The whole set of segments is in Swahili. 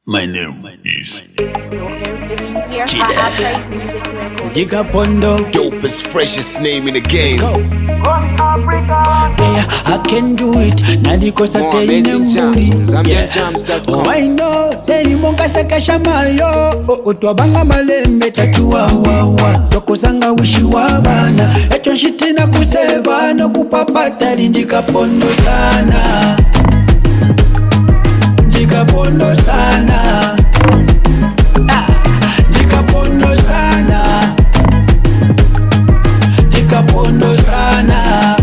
My name is Giga Pondo, dopest, freshest name in the game. yeah, I can do it. Nadiko sa teine mburi. Oh, I know. Tei monga seka shamayo. Otwabanga malembe tatua wawa. Toko sanga wishi wabana. Echo shitina kuseba no kupapata Giga Pondo sana. Giga Pondo sana. Giga Pondo sana. Giga Pondo sana.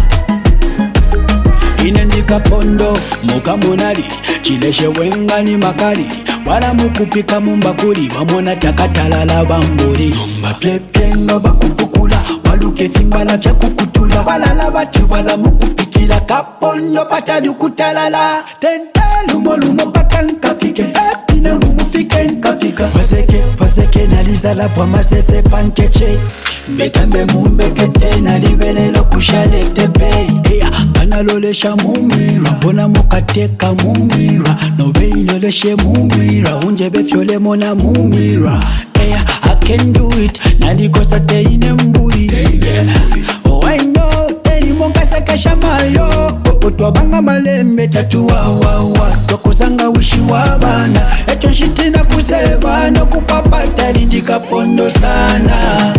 Giga Pondo mukamonali chileshe wengani makali wala mukupika mumbakuli bamona takatalala bamburi mbapyepenga bakupukula waluke fimbala vya kukutula balala batu bala mukupikila Kapondo patali kutalala tentelu lumo paka nkafike epina mumufike nkafika paseke nalizala pwa masese pankeche betambe mumbekete nalivelelo kushale tepe kanalolesha mumwira bona mukateka mumwira noveinoleshe mumwira unjebe fyole mona mumwira I can do it nandikosa teine mburi oh I know teimonga sekesha mayo otwabanga malembe tatua wawa tokozanga wishi wabana echo shitina kuseba no kupapata Giga Pondo sana.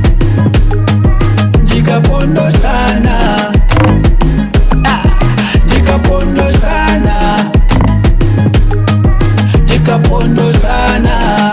Giga Pondo sana. Giga Pondo sana. Giga Pondo sana.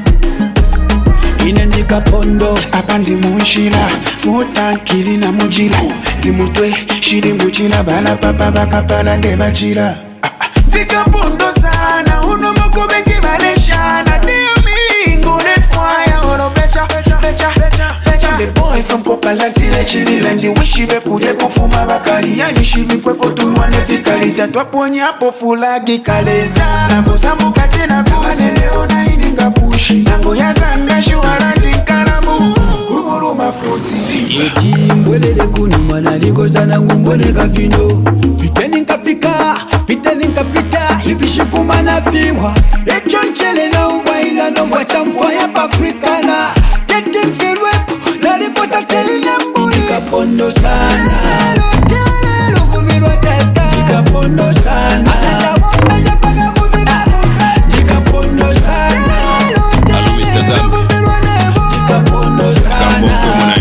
Giga Pondo apandi munshila mutankili na mujila timutwe shiri mujila bala papa bakapala ndebachila Giga Pondo sana uno moko bengi baleshana dear me ngone fire oro becha the boy from Kopalati le chili lemzi wishi bekude kufuma bakali yani shibi kweko tunwane fikalita twaponya hapo fulagi kaleza nakosa mukate na kuwane leo na ininga pushi nango ya zanga shuwarati karamu umuruma fruti yeti mbwelele kuni mwana likoza na ngumbone kafindo fiteni nkafika piteni nkapita hivishi kumana viwa echo nchele na ubaila nombwa chamfaya pakwikana keti mfilwepo nalikoza teine mburi Giga Pondo sana. Giga Pondo sana. Giga Pondo sana. Giga Pondo sana.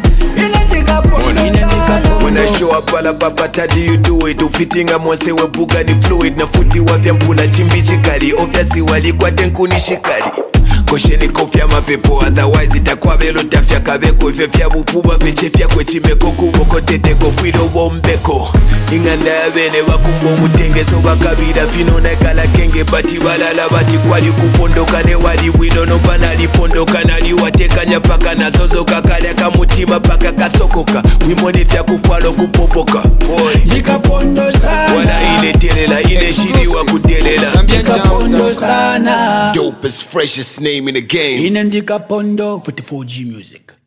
When I show up all about how do you do it? Ufitinga mwase webuga ni fluid na futi wavya mpula chimbi chikali obviously walikuwa tenkuni shikali kosheni kofya mapepo otherwise itakuwa belo tafya kabeko ifefya bupuba fechefya kwechimeko kuboko teteko fwilo bombeko inganda ya bene bakumbo mutengeso bakabira fino na kala kenge bati balala bati kwali kupondoka ne wali wino no banali pondoka nali watekanya paka na sozo kakale kamutima paka kasokoka wimone fya kufalo kupopoka boy Giga Pondo sana. wala ile telela ile shiri wa kudelela Giga Pondo sana. dopest, freshest name in the game. Giga Pondo 44G music.